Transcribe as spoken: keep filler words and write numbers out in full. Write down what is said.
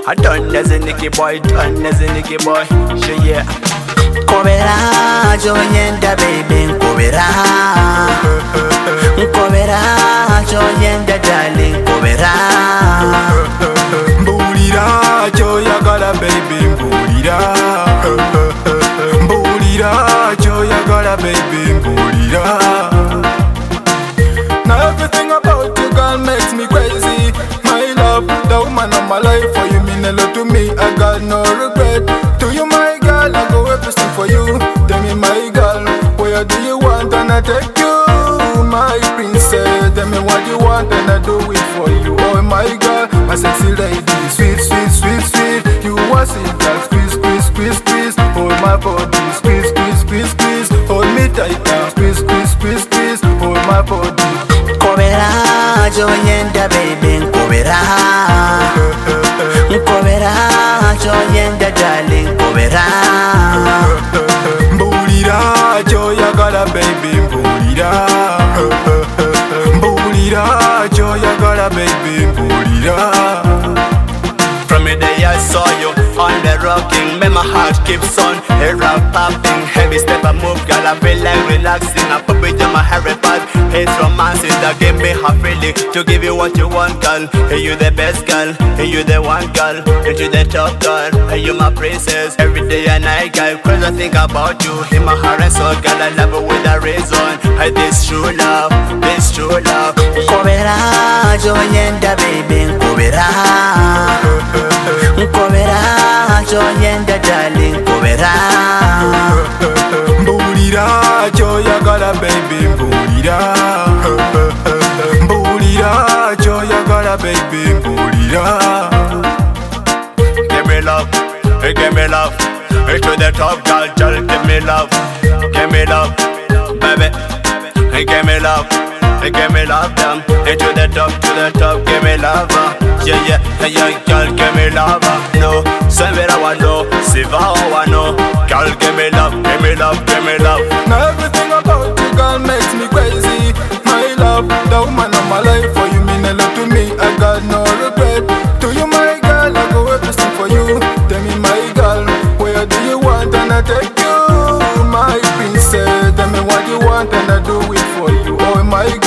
I done as a Nicky boy, done as a Nicky boy. Sure, yeah. Kobera, joyenda baby, kobera. Kobera, joyenda darling, kobera. Mbulira, joyagala baby, mbulira. Mbulira, joyagala baby, mbulira. Now everything about you, girl, makes me crazy. My love, the woman of my life, for you mean a lot to me. I got no regret. To you, my girl, I go everything for you. Tell me, my girl, where do you want and I take you, my princess. Tell me what you want and I do it for you. Oh my girl, my sexy lady, sweet, sweet, sweet, sweet. You want it, girl, squeeze, squeeze, squeeze, squeeze. Hold my body, squeeze, squeeze, squeeze, squeeze. Hold me tight now, squeeze, squeeze, squeeze, squeeze. Hold my body. Kobera, joyenda baby, kobera. Kobera, joyenda darling, kobera. Mbulira, joyagala baby, mbulira. Mbulira, joyagala baby, mbulira. From the day I saw you on the rocking, make my heart keeps on hair up popping. Heavy step I move, girl, I feel like relaxing. I put with you my Harry Potter. It's romances that give me half really to give you what you want, girl. Hey, you the best girl, hey, you the one girl, hey, you the top girl, hey, you my princess. Every day and night, girl, cause I think about you in my heart and soul, girl. I love you with a reason. Hey, this true love, this true love. Kobera, joyenda baby, kobera. Kobera, joyenda darling, kobera. Mbulira, joyagala baby, mbulira. Mbulira, joyagala baby, mbulira. Give me love, hey, give me love. Hey, to the top, girl, girl, give me love. Give me love, baby. Hey, give me love. Hey, give me love, damn. Hey, to the top, to the top, give me love. uh. Yeah, yeah, hey, yeah, girl, give me love. uh. No, say me I want no, see how I know. Girl, give me love, give me love, give me love. Now everything about you, girl, makes me crazy. My love, the woman of my life, for you mean a lot to me. I got no regret. To you, my girl, I go everything for you. Tell me, my girl, where do you want and I take you, my princess. Tell me what you want and I do it for you. Oh my God.